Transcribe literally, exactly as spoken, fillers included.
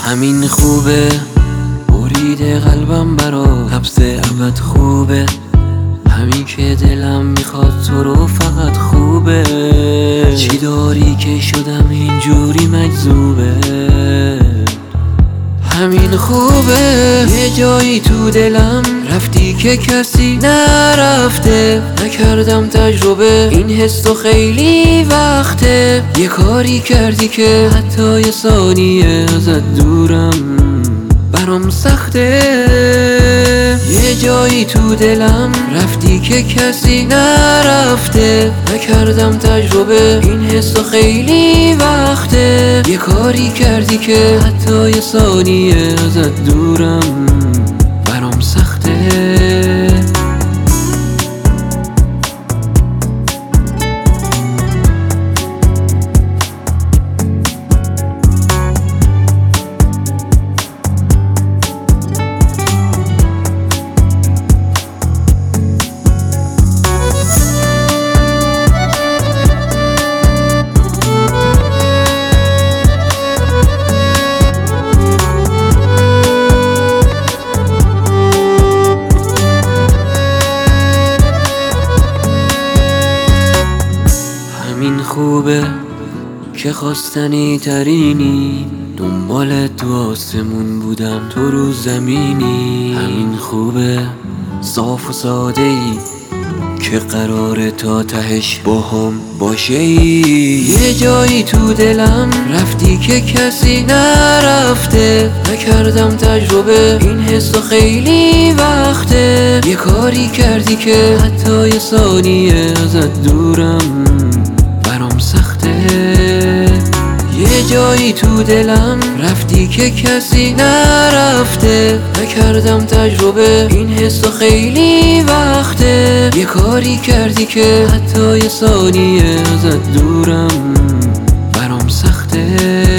همین خوبه، برید قلبم برا حبس ابد خوبه. همین که دلم میخواد تو رو فقط خوبه. چی داری که شدم اینجوری مجذوبه؟ همین خوبه، یه جایی تو دلم رفتی که کسی نرفته. نکردم تجربه این حس تو خیلی وقته. یه کاری کردی که حتی یه ثانیه ازت دورم برام سخته. یه جایی تو دلم رفتی که کسی نرفته. نکردم تجربه این حس تو خیلی وقته. یه کاری کردی که حتی یه ثانیه ازت دورم برام سخته. همین خوبه که خواستنی ترینی، دنبال تو آسمون بودم تو رو زمینی. همین خوبه صاف و ساده ای که قراره تا تهش با هم باشه ای. یه جایی تو دلم رفتی که کسی نرفته. نکردم تجربه این حس تو خیلی وقته. یه کاری کردی که حتی یه ثانیه ازت دورم برام سخته. یه جایی تو دلم رفتی که کسی نرفته. نکردم تجربه این حس تو خیلی وقته. یه کاری کردی که حتی یه ثانیه ازت دورم برام سخته.